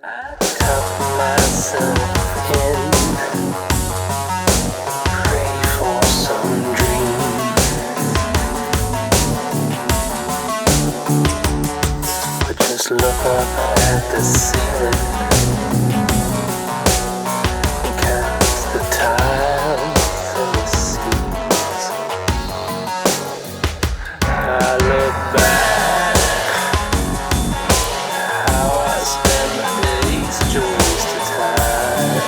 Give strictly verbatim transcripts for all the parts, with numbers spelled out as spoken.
Tuck myself in, pray for some dream, but just look up at the ceiling and count the tiles and the seams. I look back how I spend my days to waste the time,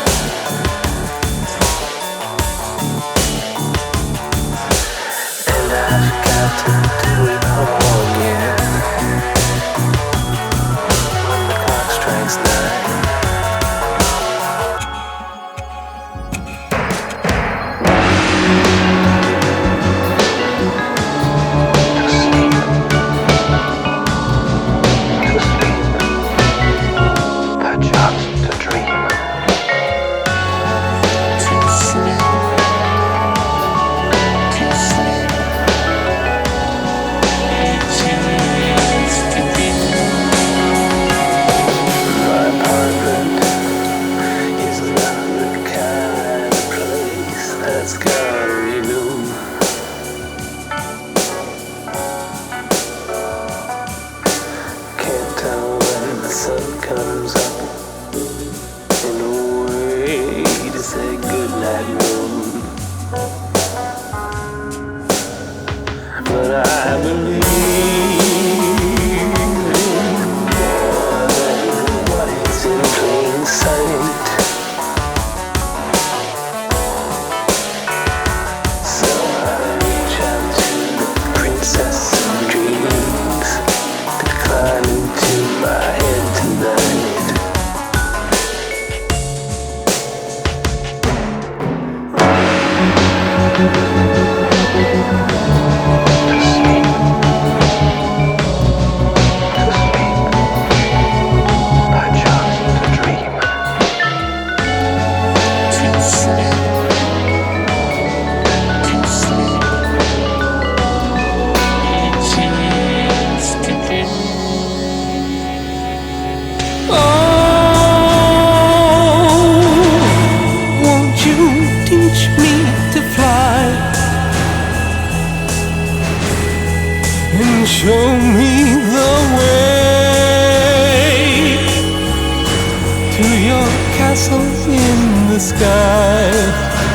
and I've got to do it all again when the clock strikes nine. That's gotta be new. Can't tell when the sun comes up in a way to say goodnight moon, but I believe in more than what is in plain sight. Teach me to fly and show me the way to your castle in the sky.